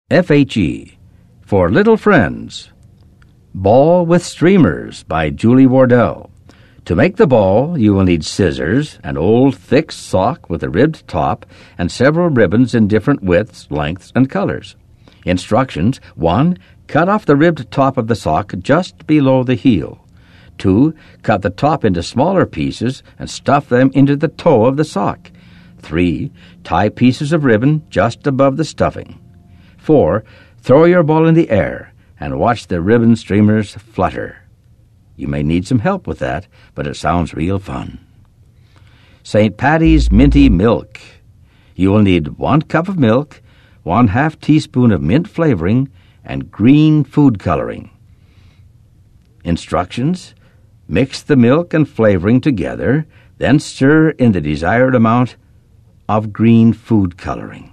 FHE, For Little Friends. Ball with Streamers by Julie Wardell. To make the ball, you will need scissors, an old thick sock with a ribbed top, and several ribbons in different widths, lengths, and colors. Instructions: 1. Cut off the ribbed top of the sock just below the heel. 2. Cut the top into smaller pieces and stuff them into the toe of the sock. 3. Tie pieces of ribbon just above the stuffing. 4. Throw your ball in the air and watch the ribbon streamers flutter. You may need some help with that, but it sounds real fun. St. Patty's Minty Milk. You will need 1 cup of milk, 1/2 teaspoon of mint flavoring, and green food coloring. Instructions: mix the milk and flavoring together, then stir in the desired amount of green food coloring.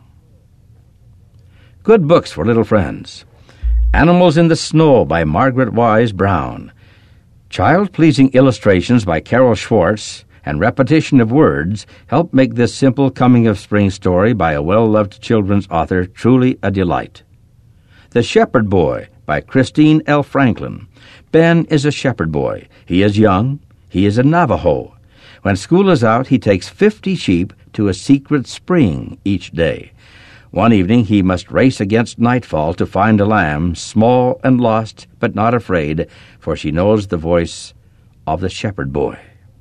Good books for little friends. Animals in the Snow by Margaret Wise Brown. Child-pleasing illustrations by Carol Schwartz and repetition of words help make this simple coming-of-spring story by a well-loved children's author truly a delight. The Shepherd Boy by Christine L. Franklin. Ben is a shepherd boy. He is young. He is a Navajo. When school is out, he takes 50 sheep to a secret spring each day. One evening he must race against nightfall to find a lamb, small and lost, but not afraid, for she knows the voice of the shepherd boy.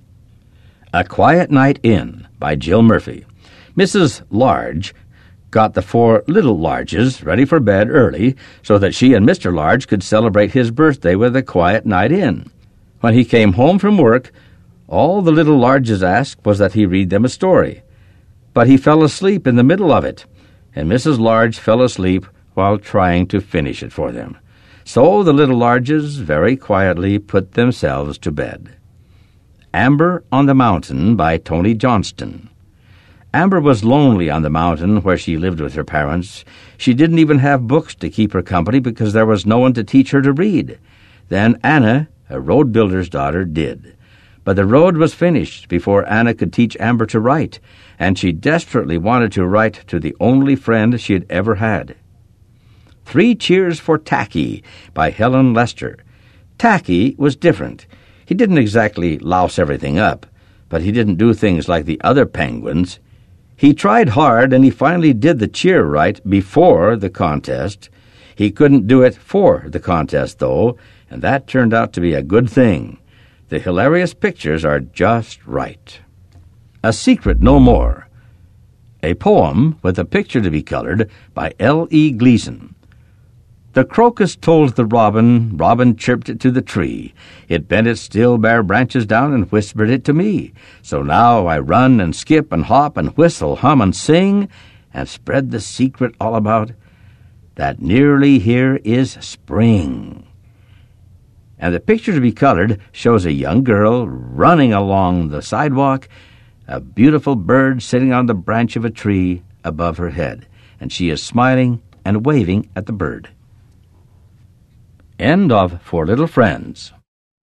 A Quiet Night In by Jill Murphy. Mrs. Large got the 4 little Larges ready for bed early so that she and Mr. Large could celebrate his birthday with a quiet night in. When he came home from work, all the little Larges asked was that he read them a story. But he fell asleep in the middle of it, and Mrs. Large fell asleep while trying to finish it for them. So the little Larges very quietly put themselves to bed. Amber on the Mountain by Tony Johnston. Amber was lonely on the mountain where she lived with her parents. She didn't even have books to keep her company because there was no one to teach her to read. Then Anna, a road builder's daughter, did. But the road was finished before Anna could teach Amber to write, and she desperately wanted to write to the only friend she had ever had. 3 Cheers for Tacky by Helen Lester. Tacky was different. He didn't exactly louse everything up, but he didn't do things like the other penguins. He tried hard, and he finally did the cheer right before the contest. He couldn't do it for the contest, though, and that turned out to be a good thing. The hilarious pictures are just right. A Secret No More. A poem with a picture to be colored by L.E. Gleason. The crocus told the robin, robin chirped it to the tree. It bent its still bare branches down and whispered it to me. So now I run and skip and hop and whistle, hum and sing, and spread the secret all about, that nearly here is spring. And the picture to be colored shows a young girl running along the sidewalk, a beautiful bird sitting on the branch of a tree above her head, and she is smiling and waving at the bird. End of For Little Friends.